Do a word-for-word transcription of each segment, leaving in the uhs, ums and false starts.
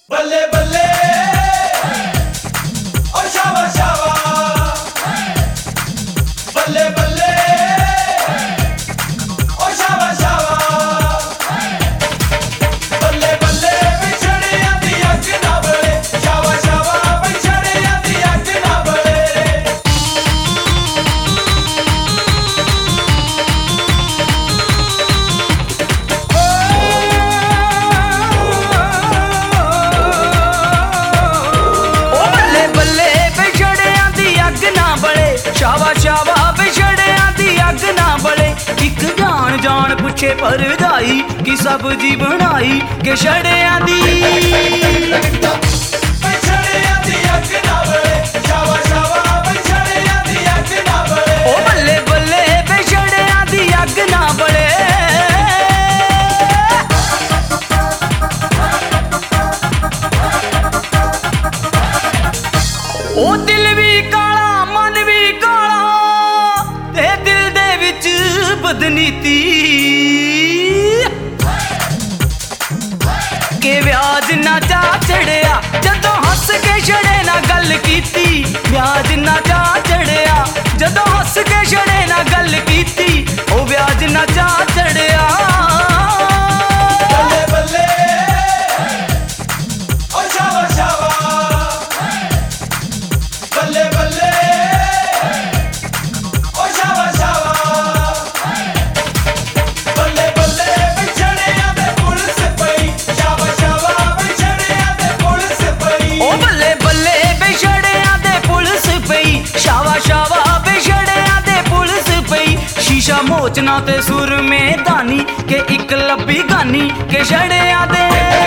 बल्ले बल्ले ओ शावा शावा बल्ले बल्ले ओ शावा शावा बल्ले बल्ले बिछड़े आंदी अग ना बले शावा शावा बिछड़े आंदी अग ना बले शावा शावा बिछड़ियां दी अग ना बले इक जान जान पुछे परदाई कि सब्जी बनाई के छड़ियां दी बिछड़ियां दी अग ना बले शावा शावा बिछड़ियां दी अग ना बले ओ बल्ले बल्ले बिछड़ियां दी अग ना बले ओ दिल भी काला मन भी काला ते दिल दे विच बदनीति के व्याज ना चा चढ़िया जदों हस के छड़े ना गल कीती व्याज ना चा चढ़िया जदों हस के छड़े ना गल कीती ओ व्याज ना चा चढ़िया बल्ले बल्ले ओ शावा शावा बल्ले बल्ले ओ शावा शावा बल्ले बल्ले बिछड़ियां दे पुलिस पई शावा शावा बिछड़ियां दे पुलिस पई ओ बल्ले बल्ले बिछड़ियां दे पुलिस पई शावा शावा बिछड़ियां दे पुलिस पई शीशा मोचना ते सुर में दानी के एक लब्बी गानी के छड़ियां दे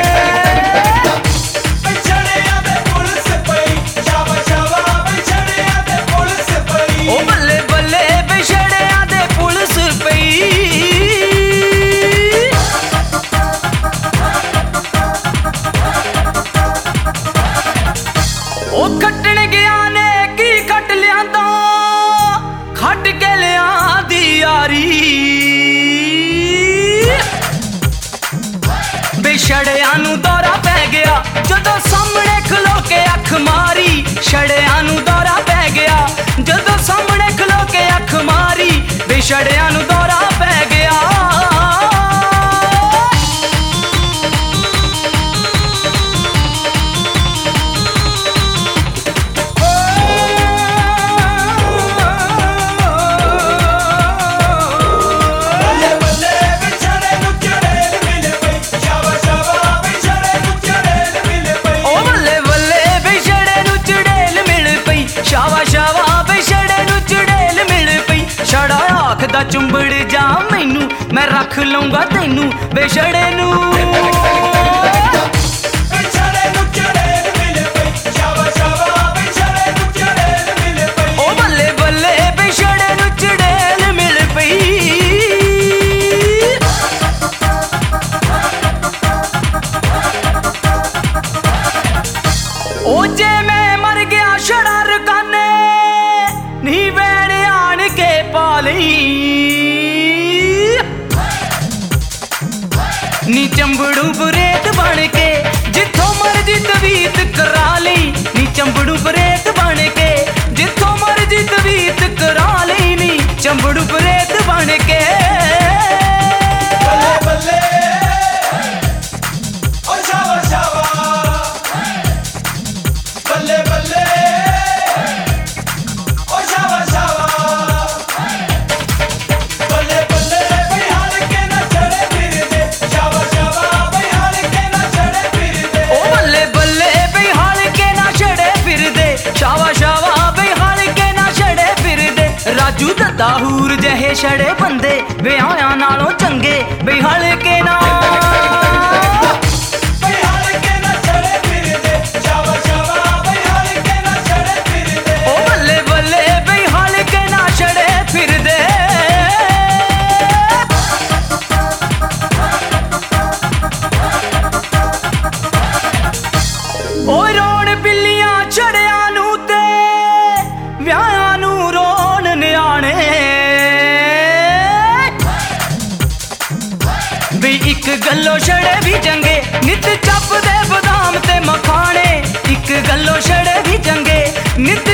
बिछड़ियां दे पुलिस पई शावा शावा बिछड़ियां दे पुलिस पई ओ बल्ले बल्ले बिछड़ियां दे पुलिस पई ओ खट्टण गया ने की खट लियांदा खट के लियांदी यारी बेछड़ियां नू दौरा पै गया जदों सामने खलो के अख मारी छड़ियां नू दौरा पै गया जदों सामने खलो के अख मारी बेछड़ियां नू दौरा पै गया बल्ले बल्ले बिछड़े नू चड़ेल मिले पई शावा शावा बिछड़े नू चड़ेल मिले पई ओ बल्ले बल्ले बिछड़े नू चड़ेल मिल पई शावा शावा बिछड़े नू चड़ेल मिल पई छड़ा आखदा चुंबड़ जा मैनू मैं रख लूंगा तैनू बेछड़े नू बिछड़े नू चड़ेल मिले पई शावा शावा बिछड़े नू चड़ेल मिले पई ओ बल्ले बल्ले बिछड़े नू चड़ेल मिल पई ओ जे मैं मर गया छड़ा रकाने नी वैण आन के पाली नी चंबड़ू बरेत बन के जिथों मर्जी तवीत करा ली नी चंबड़ू बरेत बन के जिथों मर्जी तवीत करा ली नी चंबड़ू बरेत बन के बल्ले बल्ले ओ शावा शावा बल्ले बल्ले ओ शावा शावा बल्ले बल्ले बिहार के ना चढ़े फिर दे शावा शावा बिहार के ना चढ़े फिर दे ओ बल्ले बल्ले बिहार के ना छड़े फिर दे शावा शावा बिहार के ना छड़े फिर दे राजू दत्ता हूर जहे छड़े बंदे विआहियां नालों चंगे बिहार के ना बिहार के ना चढ़े फिर दे शावा शावा बिहार के ना चढ़े फिर दे ओ बल्ले बल्ले बिहार के ना छड़े फिर दे ओ रोण बिल्लियां छड़ियां नू ते ਵਿਆਹਾਂ ਨੂੰ ਰੋਣ ਨਿਆਣੇ ਵੀ ਇੱਕ ਗੱਲੋਂ ਛੜੇ ਵੀ ਚੰਗੇ ਨਿਤ ਚੱਪਦੇ ਬਦਾਮ ਤੇ ਨਿਤ